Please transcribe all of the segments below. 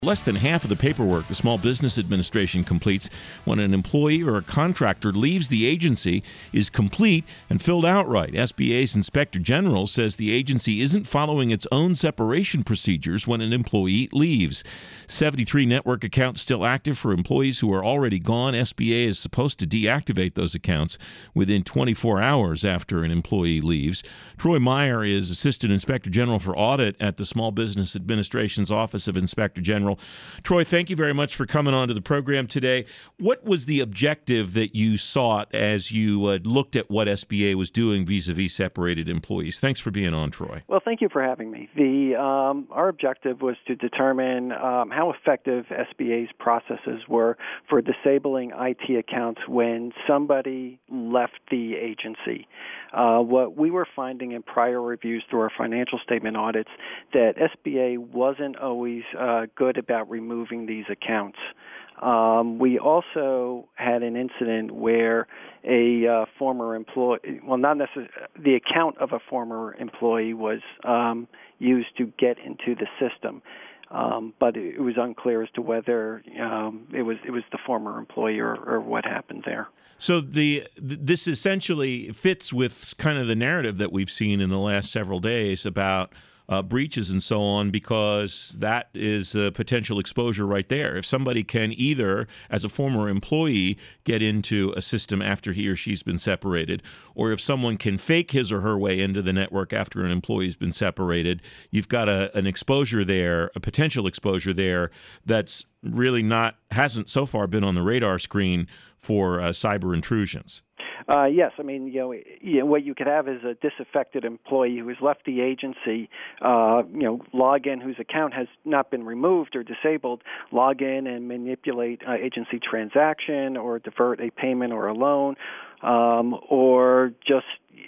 Less than half of the paperwork the Small Business Administration completes when an employee or a contractor leaves the agency is complete and filled out right. SBA's Inspector General says the agency isn't following its own separation procedures when an employee leaves. 73 network accounts still active for employees who are already gone. SBA is supposed to deactivate those accounts within 24 hours after an employee leaves. Troy Meyer is Assistant Inspector General for Audit at the Small Business Administration's Office of Inspector General. Troy, thank you very much for coming on to the program today. What was the objective that you sought as you looked at what SBA was doing vis-a-vis separated employees? Thanks for being on, Troy. Well, thank you for having me. Our objective was to determine how effective SBA's processes were for disabling IT accounts when somebody left the agency. What we were finding in prior reviews through our financial statement audits, that SBA wasn't always good about removing these accounts. We also had an incident where a former employee, well, not necessarily, the account of a former employee was used to get into the system. But it was unclear as to whether it was the former employee or what happened there. So this essentially fits with kind of the narrative that we've seen in the last several days about breaches and so on, because that is a potential exposure right there. If somebody can either, as a former employee, get into a system after he or she's been separated, or if someone can fake his or her way into the network after an employee's been separated, you've got an exposure there, a potential exposure there that's really hasn't so far been on the radar screen for cyber intrusions. Yes, I mean, what you could have is a disaffected employee who has left the agency, log in, whose account has not been removed or disabled, log in and manipulate agency transaction or divert a payment or a loan, or just,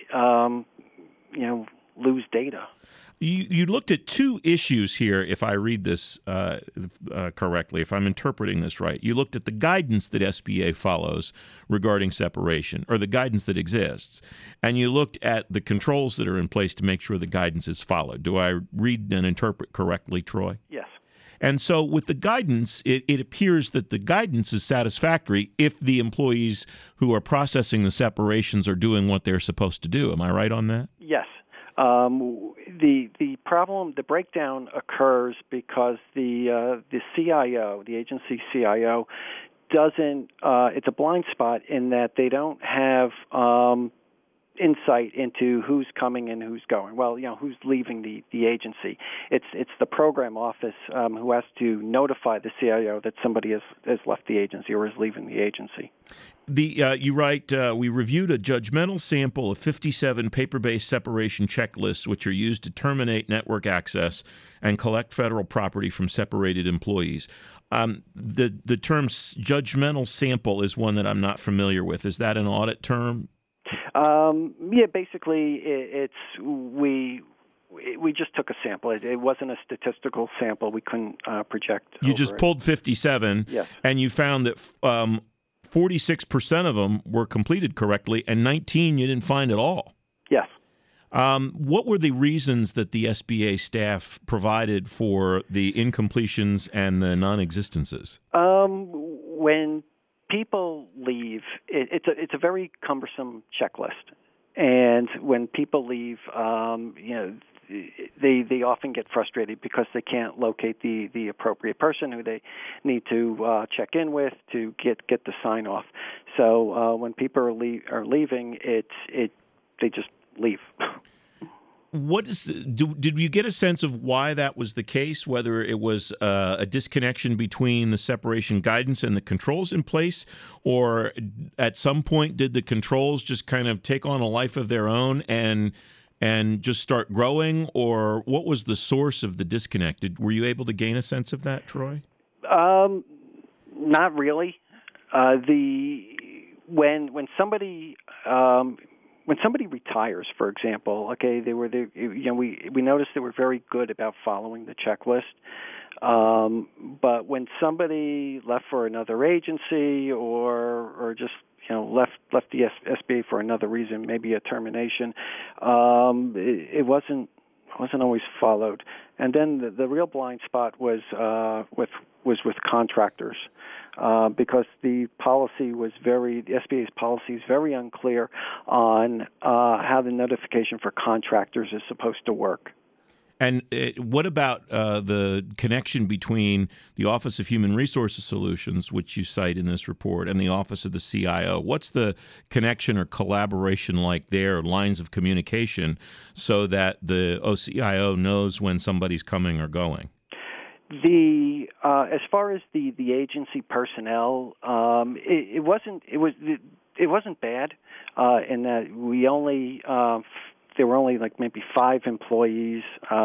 lose data. You looked at two issues here, if I read this correctly, if I'm interpreting this right. You looked at the guidance that SBA follows regarding separation, or the guidance that exists, and you looked at the controls that are in place to make sure the guidance is followed. Do I read and interpret correctly, Troy? Yes. And so with the guidance, it appears that the guidance is satisfactory if the employees who are processing the separations are doing what they're supposed to do. Am I right on that? Yes. The problem, the breakdown occurs because the CIO, the agency CIO, doesn't. It's a blind spot in that they don't have insight into who's coming and who's going. Well, who's leaving the agency. It's the program office who has to notify the CIO that somebody has left the agency or is leaving the agency. You write, we reviewed a judgmental sample of 57 paper-based separation checklists which are used to terminate network access and collect federal property from separated employees. The term judgmental sample is one that I'm not familiar with. Is that an audit term? Basically, we just took a sample. It wasn't a statistical sample. We couldn't project. You just pulled 57, yes, and you found that 46% of them were completed correctly, and 19 you didn't find at all. Yes. What were the reasons that the SBA staff provided for the incompletions and the non-existences? When people leave, it's a very cumbersome checklist, and when people leave, they often get frustrated because they can't locate the appropriate person who they need to check in with to get the sign off. So when people are leaving, they just leave. Did you get a sense of why that was the case, whether it was a disconnection between the separation guidance and the controls in place, or at some point did the controls just kind of take on a life of their own and just start growing, or what was the source of the disconnect? Were you able to gain a sense of that, Troy? Not really. When somebody retires, for example, okay, we noticed they were very good about following the checklist. But when somebody left for another agency or just left the SBA for another reason, maybe a termination, it wasn't always followed. And then the real blind spot was with contractors, because the SBA's policy is very unclear on how the notification for contractors is supposed to work. And what about the connection between the Office of Human Resources Solutions, which you cite in this report, and the Office of the CIO? What's the connection or collaboration like there, lines of communication, so that the OCIO knows when somebody's coming or going? As far as the agency personnel, it wasn't bad in that we only there were only like maybe 5 employees,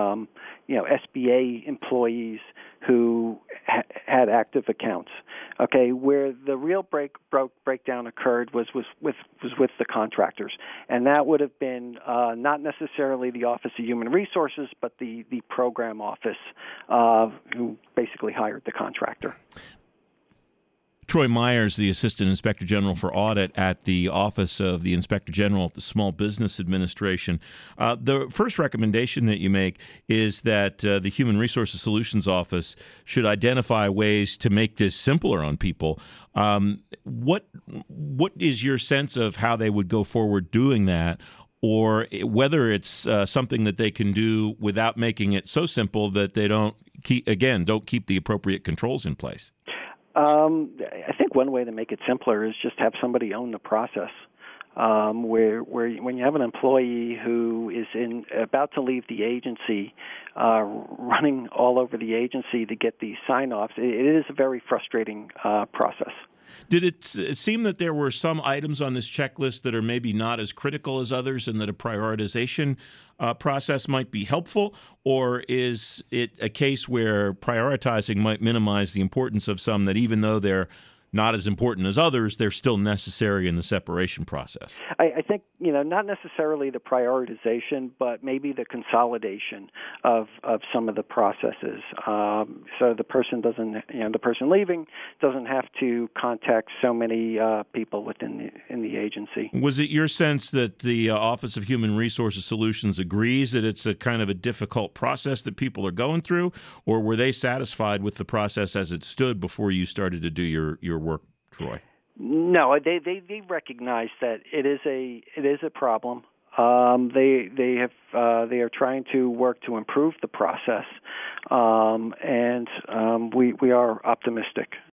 SBA employees who had active accounts. Okay, where the real breakdown occurred was with the contractors, and that would have been not necessarily the Office of Human Resources, but the program office, who basically hired the contractor. Troy Myers, the Assistant Inspector General for Audit at the Office of the Inspector General at the Small Business Administration. The first recommendation that you make is that the Human Resources Solutions Office should identify ways to make this simpler on people. What is your sense of how they would go forward doing that, or whether it's something that they can do without making it so simple that they don't keep the appropriate controls in place? I think one way to make it simpler is just have somebody own the process. Where when you have an employee who is about to leave the agency, running all over the agency to get these sign-offs, it is a very frustrating process. Did it seem that there were some items on this checklist that are maybe not as critical as others, and that a prioritization process might be helpful? Or is it a case where prioritizing might minimize the importance of some that, even though they're not as important as others, they're still necessary in the separation process? I think, not necessarily the prioritization, but maybe the consolidation of some of the processes. So the person the person leaving doesn't have to contact so many people within the agency. Was it your sense that the Office of Human Resources Solutions agrees that it's a kind of a difficult process that people are going through, or were they satisfied with the process as it stood before you started to do your work, Troy? No, they recognize that it is a problem. They are trying to work to improve the process, and we are optimistic.